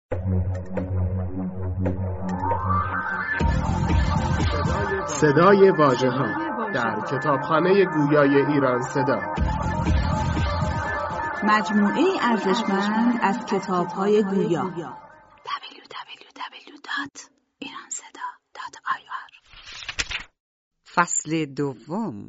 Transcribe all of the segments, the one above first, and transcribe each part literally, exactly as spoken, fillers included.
صدای واژه‌ها در کتابخانه گویای ایران صدا، مجموعه ارزشمند از کتاب‌های گویا. دبلیو دبلیو دبلیو دات ایران صدا دات آی آر. فصل دوم.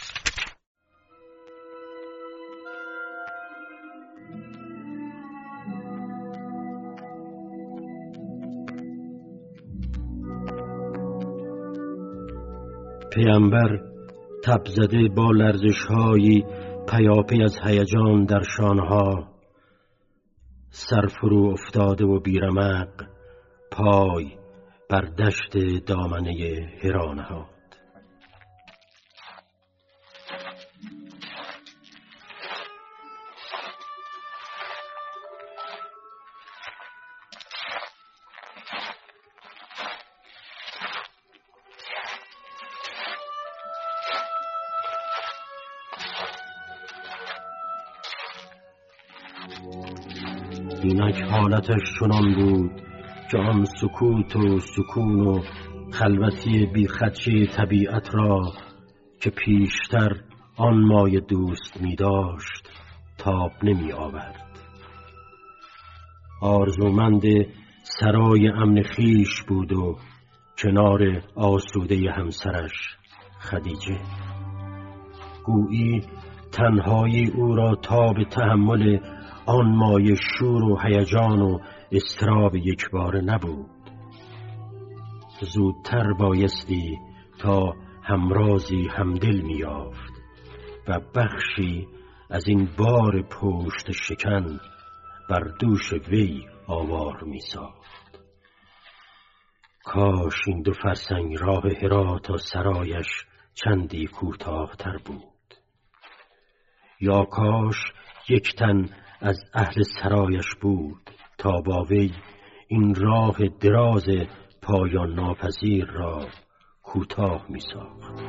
پیامبر تب زده با لرزش‌هایی پیاپی از هیجان در شانها، سر فرو افتاده و بیرمق پای بر دشت دامنه حرا نهاد. اینک حالتش چنان بود که آن سکوت و سکون و خلوتی بیخدشه طبیعت را که پیشتر آن مای دوست می داشت تاب نمی آورد. آرزومند سرای امن خیش بود و کنار آسوده همسرش خدیجه. گویی تنهایی او را تاب تحمل آن مایه شور و هیجان و اضطراب یکباره نبود. زودتر بایستی تا همرازی همدل می‌یافت و بخشی از این بار پشت شکن بر دوش وی آوار می‌ساخت. کاش این دو فرسنگ راه حرا تا سرایش چندی کوتاه‌تر بود، یا کاش یک تن از اهل سرایش بود تا با وی این راه دراز پایان ناپذیر را کوتاه می ساخت.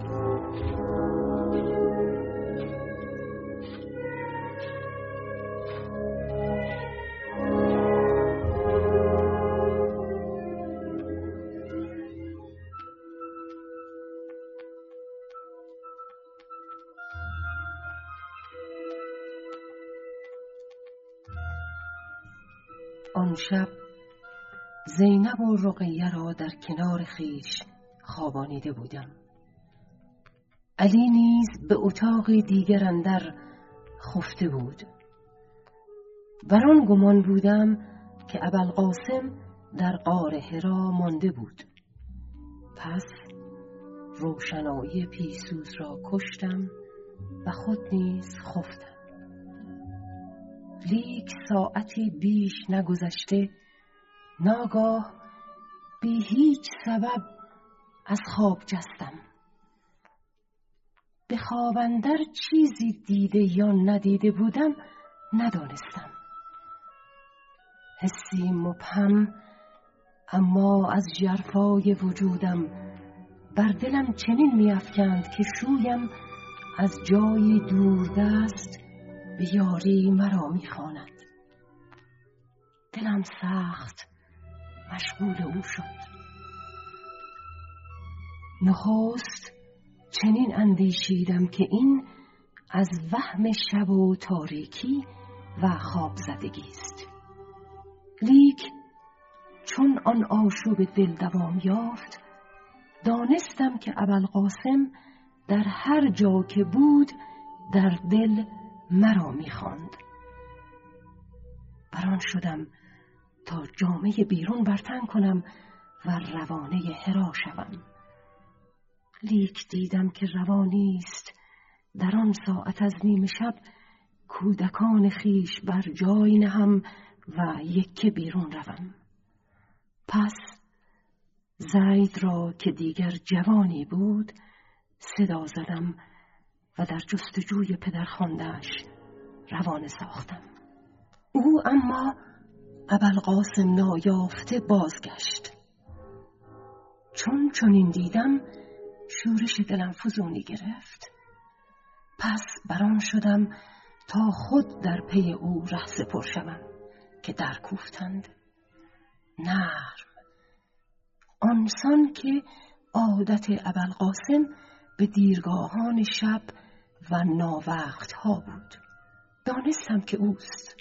آن شب زینب و رقیه را در کنار خیش خوابانیده بودم. علی نیز به اتاق دیگر اندر خفته بود. بر آن گمان بودم که ابوالقاسم در غار حرا مانده بود. پس روشنایی پیسوز را کشتم و خود نیز خفتم. لیک ساعتی بیش نگذشته ناگاه بی هیچ سبب از خواب جستم. به خواب اندر چیزی دیده یا ندیده بودم ندانستم. حسی مبهم اما از ژرفای وجودم بر دلم چنین می‌افکند که شویم از جایی دوردست به یاری مرا می‌خواند. دلم سخت مشغول او شد. نخست چنین اندیشیدم که این از وهم شب و تاریکی و خواب زدگی است. لیک چون آن آشوب دل دوام یافت دانستم که ابوالقاسم در هر جا که بود در دل مرا می‌خواند. بران شدم تا جامه بیرون برتن کنم و روانه حرا شوم. لیک دیدم که روانی است در آن ساعت از نیمه شب کودکان خیش بر جای نهم و یکه بیرون روم. پس زید را که دیگر جوانی بود صدا زدم و در جستجوی پدرخوانده‌اش روانه ساختم. او اما ابوالقاسم نایافته بازگشت. چون چنین دیدم شورش دلم فزونی گرفت. پس بران شدم تا خود در پی او ره سپر شوم که در کوفتند. نرم، آنسان که عادت ابوالقاسم به دیرگاهان شب و ناوقتها بود. دانستم که اوست.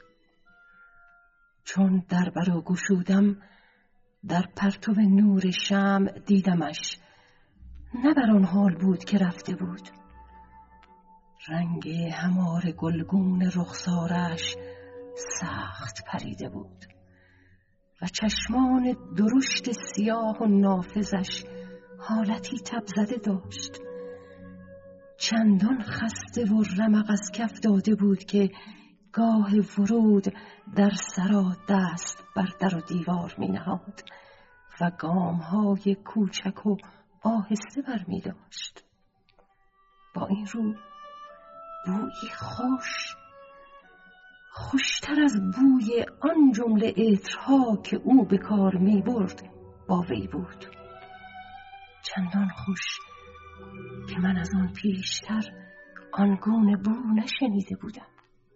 چون در برا گشودم در پرتو نور شمع دیدمش. نه بر آن حال بود که رفته بود. رنگ همار گلگون رخسارش سخت پریده بود و چشمان درشت سیاه و نافذش حالتی تب زده داشت. چندان خسته و رمق از کف داده بود که گاه ورود در سرا دست بر در و دیوار می نهاد و گام‌های کوچک و آهسته بر می داشت. با این رو بویی خوش، خوشتر از بوی آن جمله عطرها که او به کار می برد با وی بود. چندان خوش که من از آن پیشتر آنگونه بو نشنیده بودم.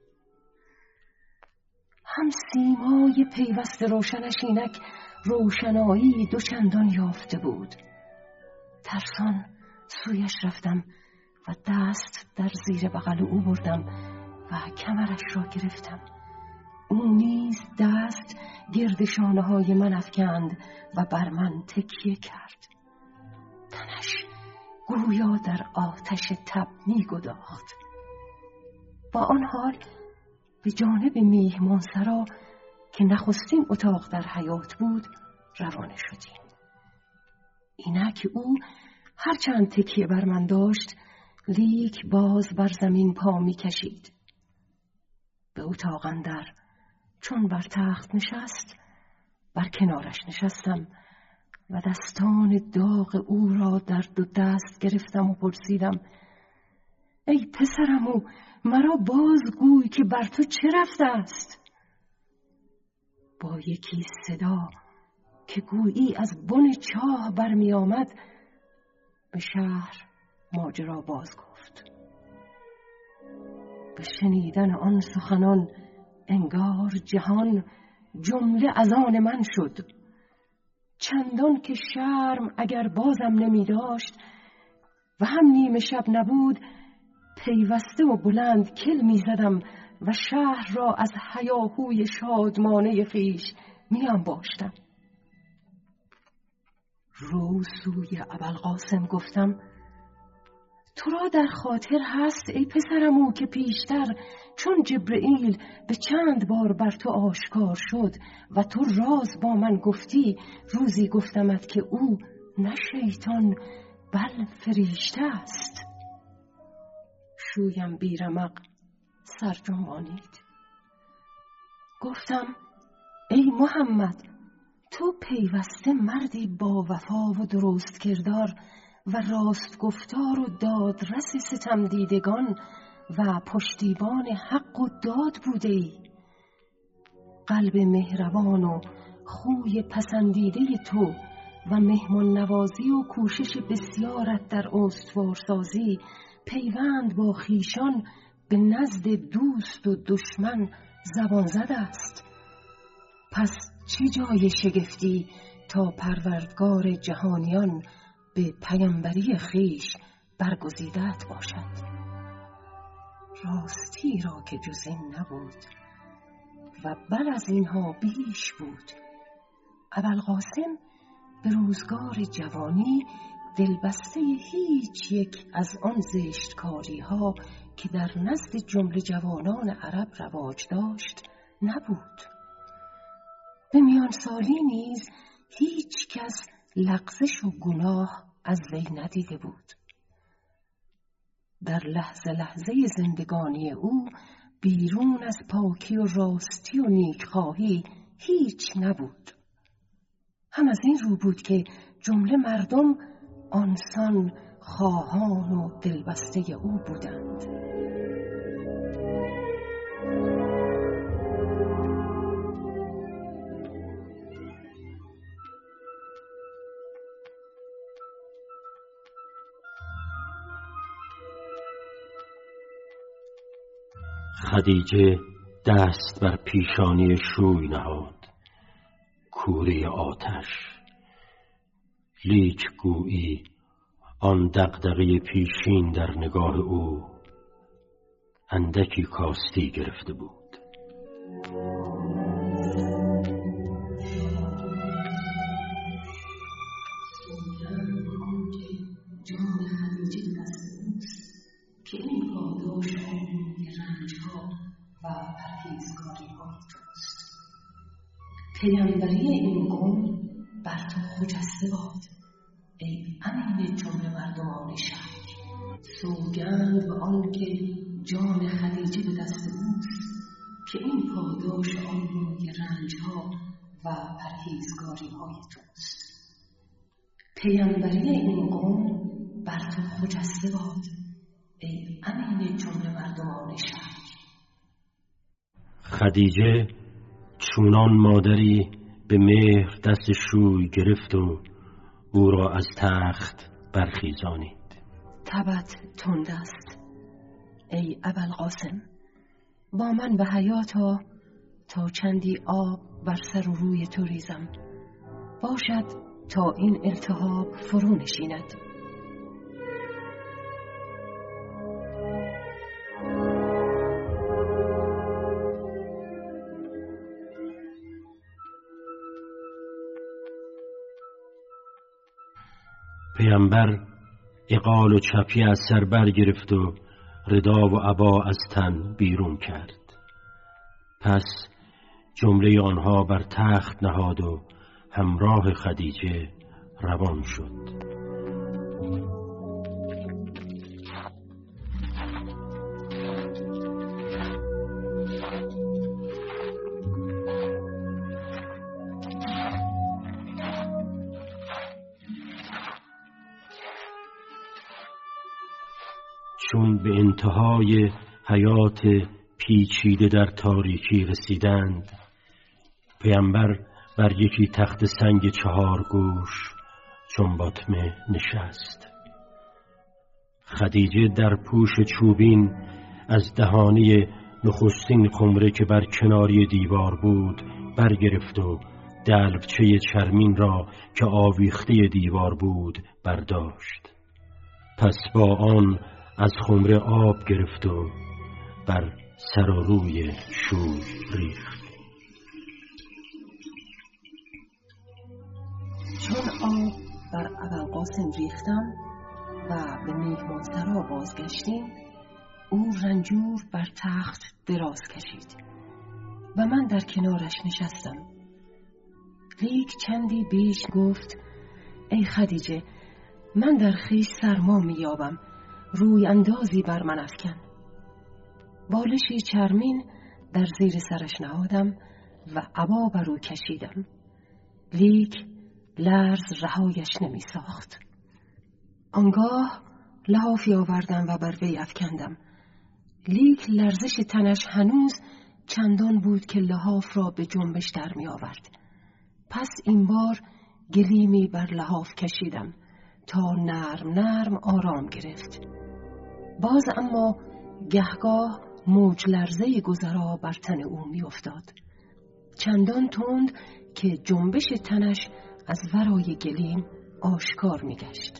هم سیمای پیوست روشنش اینک روشنایی دوچندان یافته بود. ترسان سویش رفتم و دست در زیر بغل او بردم و کمرش را گرفتم. او نیز دست گرد شانه های من افکند و بر من تکیه کرد. تنش گویا در آتش تب می گداخت. با آن حال به جانب میهمانسرا که نخستین اتاق در حیاط بود روانه شدیم. اینک او هرچند تکیه بر من داشت لیک باز بر زمین پا می کشید. به اتاق اندر چون بر تخت نشست بر کنارش نشستم و دستان داغ او را در دو دست گرفتم و پرسیدم: ای پسرمو، مرا بازگوی که بر تو چه رفته است؟ با یکی صدا که گویی از بن چاه برمی آمد به شهر ماجرا باز گفت. به شنیدن آن سخنان انگار جهان جمله از آن من شد. چندان که شرم اگر بازم نمی داشت و هم نیمه شب نبود پیوسته و بلند کل می زدم و شهر را از هیاهوی شادمانه خویش می انباشتم. رو سوی ابوالقاسم گفتم: تو را در خاطر هست ای پسرمو که پیشتر چون جبرئیل به چند بار بر تو آشکار شد و تو راز با من گفتی، روزی گفتمت که او نه شیطان بل فریشته است. شویم بیرمق سر جنبانید. گفتم: ای محمد، تو پیوسته مردی با وفا و درست کردار و راست گفتار و دادرس ستم دیدگان و پشتیبان حق و داد بوده ای. قلب مهربان و خوی پسندیده تو و مهمان نوازی و کوشش بسیارت در استوارسازی پیوند با خیشان به نزد دوست و دشمن زبان زد است. پس چه جای شگفتی تا پروردگار جهانیان به پیامبری خیش برگزیدت باشد. راستی را که جز این نبود و بل از اینها بیش بود. ابوالقاسم به روزگار جوانی دلبسته هیچ یک از آن زشتکاری ها که در نزد جمله جوانان عرب رواج داشت نبود. به میان سالی نیز هیچ کس لغزش و گناه از وی ندیده بود. در لحظه لحظه زندگانی او بیرون از پاکی و راستی و نیکخواهی هیچ نبود. هم از این رو بود که جمله مردم آنسان خواهان و دلبسته او بودند. خدیجه دست بر پیشانی شوی نهاد، کوره آتش. لیک گویی آن دغدغه پیشین در نگاه او اندکی کاستی گرفته بود. که این پاداش آنی رنجها و پرهیزگاری های توست. پیامبری این قوم بر تو خجسته باد ای امین جمله مردمان شهر. سوگند به آن که جان خدیجه به دست اوست که این پاداش آنی رنجها و پرهیزگاری های توست. پیامبری این قوم بر تو خجسته باد ای امین جمله مردمان شهر. خدیجه چونان مادری به مهر دست شوی گرفت و او را از تخت برخیزانید. تبت تند است ای ابوالقاسم، با من به حیاتا تا چندی آب بر سر و روی تو ریزم، باشد تا این التهاب فرو نشیند. پیامبر عقال و چپی از سر برگرفت و ردا و عبا از تن بیرون کرد. پس جمله آنها بر تخت نهاد و همراه خدیجه روان شد. چون به انتهای حیات پیچیده در تاریکی رسیدند، پیامبر بر یکی تخت سنگ چهار گوش چون باطمه نشست. خدیجه در پوش چوبین از دهانه نخستین خمره که بر کناری دیوار بود برگرفت و دلبچه چرمین را که آویخته دیوار بود برداشت. پس با آن از خمره آب گرفت و بر سر و روی شوی ریخت. چون آب بر ابوالقاسم ریختم و به میهمانسرا بازگشتیم، او رنجور بر تخت دراز کشید و من در کنارش نشستم. لیک چندی بیش گفت ای خدیجه، من در خویش سرما میابم، روی اندازی بر من افکن. بالشی چرمین در زیر سرش نهادم و عبا بر او کشیدم. لیک لرز رهایش نمی ساخت. آنگاه لحافی آوردم و بر وی افکندم. لیک لرزش تنش هنوز چندان بود که لحاف را به جنبش در می آورد. پس این بار گلیمی بر لحاف کشیدم تا نرم نرم آرام گرفت. باز اما گهگاه موج لرزه گذرا بر تن او می افتاد، چندان تند که جنبش تنش از ورای گلیم آشکار می گشت.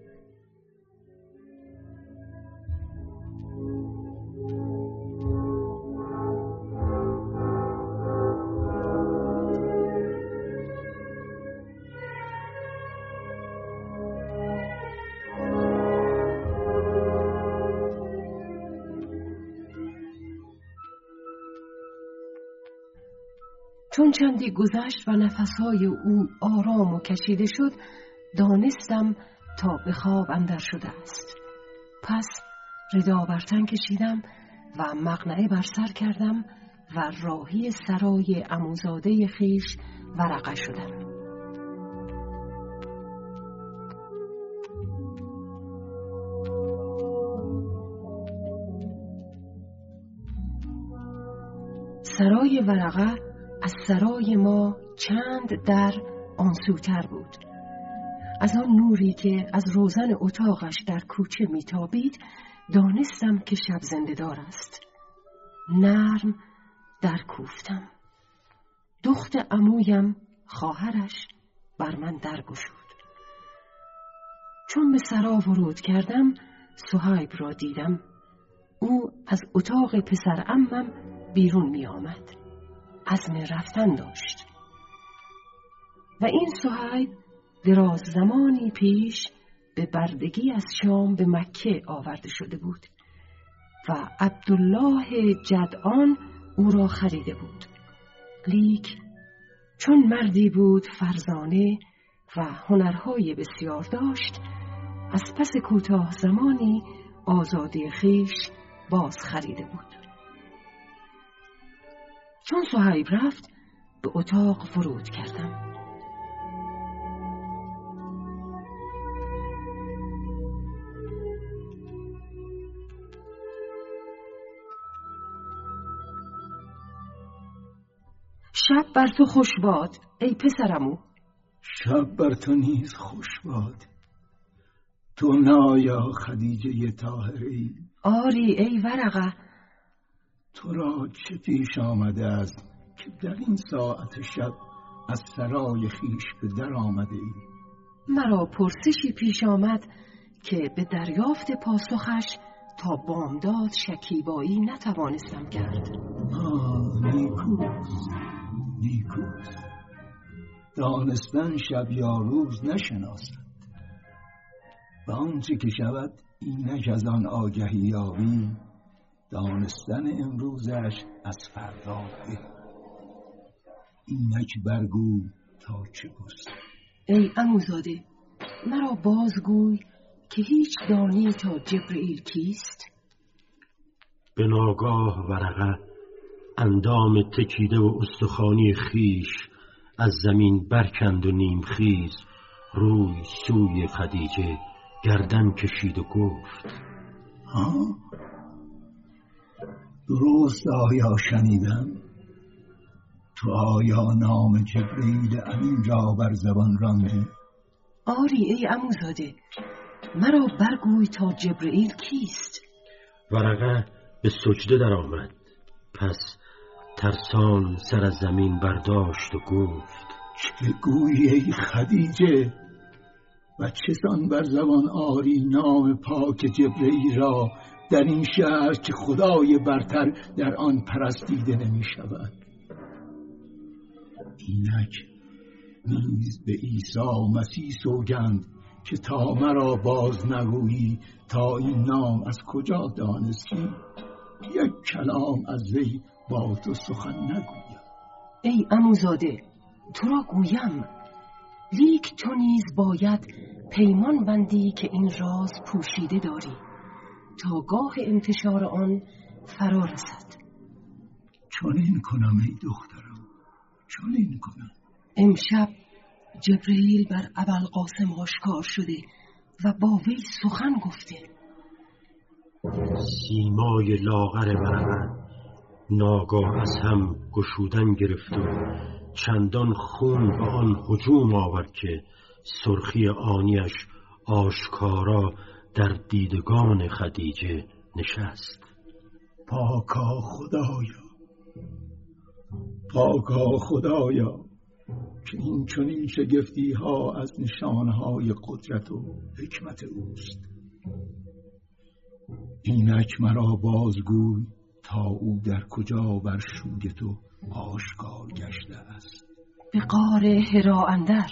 چون چندی گذشت و نفسهای او آرام و کشیده شد، دانستم تا به خواب اندر شده است. پس ردا بر تن کشیدم و مقنعه بر سر کردم و راهی سرای عموزاده خویش ورقه شدم. سرای ورقه از سرای ما چند در آنسوتر بود. از آن نوری که از روزن اتاقش در کوچه میتابید دانستم که شب زنده‌دار است. نرم در کوفتم. دخت عمویم خواهرش بر من درگشود. چون به سرا ورود کردم صهیب را دیدم. او از اتاق پسر عمم بیرون می آمد. عزم رفتن داشت و این صهیب دراز زمانی پیش به بردگی از شام به مکه آورده شده بود و عبدالله جدعان او را خریده بود. لیک چون مردی بود فرزانه و هنرهای بسیار داشت، از پس کوتاه زمانی آزادی خویش باز خریده بود. چون صهیب رفت به اتاق ورود کردم. شب بر تو خوش باد ای پسرمو. شب بر تو نیز خوش باد. تو نایا خدیجه طاهره؟ آری ای ورقه. تو را چه پیش آمده است که در این ساعت شب از سرای خیش به در آمده ای؟ مرا پرسشی پیش آمد که به دریافت پاسخش تا بامداد شکیبایی نتوانستم کرد. آه نیکوست نیکوست. دانستن شب یا روز نشناسد و آنچه که شود اینک از آن آگهی یابی، دانستن امروزش از فردا به. اینک برگو تا چه گست. ای عموزاده، مرا بازگوی که هیچ دانی تا جبرئیل کیست؟ به ناگاه ورقه اندام تکیده و استخوانی خیش از زمین برکند و نیم خیز روی سوی خدیجه گردن کشید و گفت: ها؟ درست آیا شنیدم؟ تو آیا نام جبرئیل امین را بر زبان راندی؟ آری ای عموزاده، مرا برگوی تا جبرئیل کیست؟ ورقه به سجده در آمد، پس ترسان سر از زمین برداشت و گفت: چه گویی ای خدیجه؟ و چسان بر زبان آری نام پاک جبرئیل را در این شهر که خدای برتر در آن پرستیده نمی شود؟ اینک نیز به عیسی مسیح سوگند که تا مرا باز نگویی تا این نام از کجا دانستی، یک کلام از وی با تو سخن نگویم. ای عموزاده، تو را گویم، لیک تو نیز باید پیمان بندی که این راز پوشیده داری تا گاه انتشار آن فرا رسد. چون این کنم ای دخترم، چون این کنم. امشب جبرئیل بر ابوالقاسم آشکار شده و با وی سخن گفته. سیمای لاغر ورقه ناگاه از هم گشودن گرفت و چندان خون به آن هجوم آورد که سرخی آنیش آشکارا در دیدگان خدیجه نشست. پاکا خدایا، پاکا خدایا که این چنین شگفتی ها از نشانهای قدرت و حکمت اوست. اینک مرا بازگوی تا او در کجا بر شوی تو آشکار گشته است. به غار حرا اندر.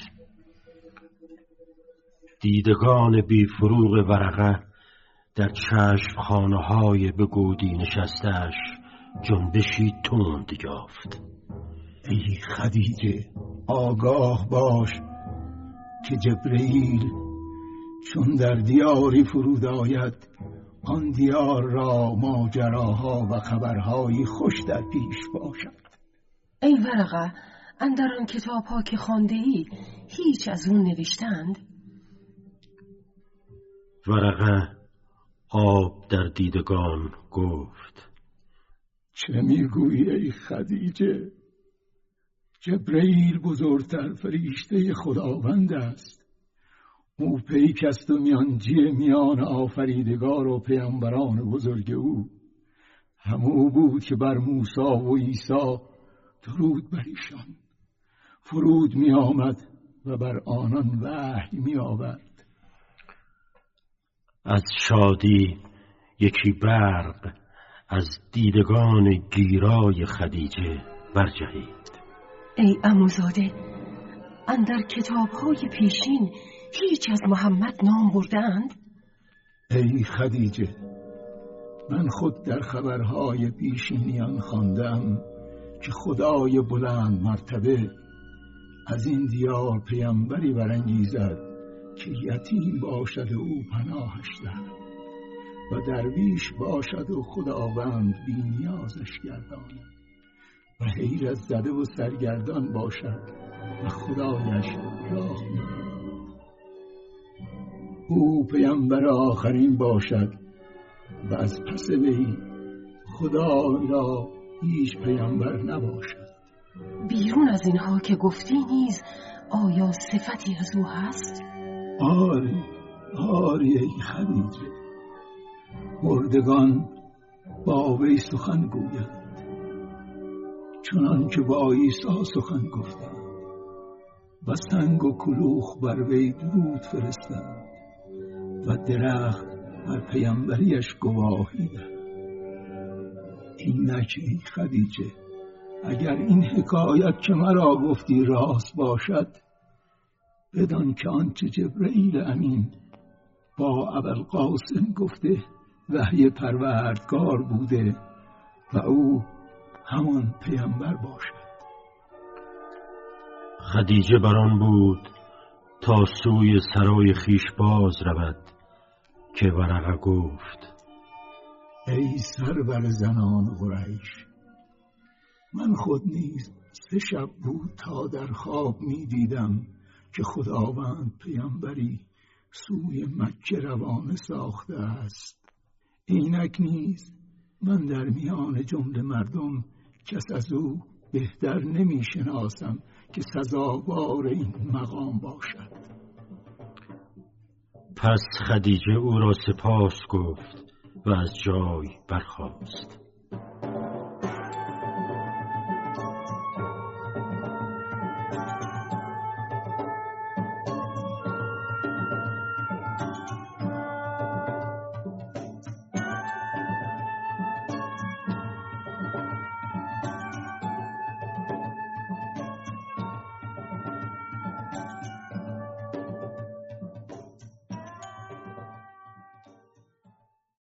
دیدگان بی فروغ ورقه در چشم خانه های به گودی نشستش جنبشی تند یافت. ای خدیجه، آگاه باش که جبرئیل چون در دیاری فرود آید، آن دیار را ماجراها و خبرهایی خوش در پیش باشد. ای ورقه، اندر آن کتاب ها که خوانده ای هیچ از اون نوشتند؟ ورقه آب در دیدگان گفت: چه میگویی ای خدیجه؟ جبرئیل بزرگتر فرشته خداوند است. او پیک است و میانجی میان آفریدگار و پیامبران بزرگ او. همو بود که بر موسی و عیسی درود بر ایشان فرود می آمد و بر آنان وحی می آورد. از شادی یکی برق از دیدگان گیرای خدیجه برجهید. ای عموزاده، اندر کتاب‌های پیشین هیچ از محمد نام بردند؟ ای خدیجه، من خود در خبرهای پیشینیان خواندم که خدای بلند مرتبه از این دیار پیامبری برانگیزد که یتیم باشد و او پناهش دهد و درویش باشد و خداوند بی نیازش گرداند و حیرت زده و سرگردان باشد و خدایش راه می‌دهد. او پیامبر آخرین باشد و از پس وی خدای را هیچ پیامبر نباشد. بیرون از اینها که گفتی نیز آیا صفتی از او هست؟ آری آری ای خدیجه، مردگان با وی سخن گوید چنان که با عیسی سخن گفتند و سنگ و کلوخ بر وی درود فرستند و درخت بر پیامبریش گواهی دهد. اینک ای خدیجه، اگر این حکایت که مرا گفتی راست باشد، بدان که آنچه جبرئیل امین با ابوالقاسم گفته وحی پروردگار بوده و او همان پیامبر باشد. خدیجه بران بود تا سوی سرای خیش باز رود که ورقه گفت: ای سرور زنان قریش، من خود نیز سه شب بود تا در خواب می دیدم که خداوند پیامبری سوی مکه روانه ساخته است. اینک نیز من در میان جمله مردم کس از او بهتر نمی شناسم که سزاوار این مقام باشد. پس خدیجه او را سپاس گفت و از جای برخاست.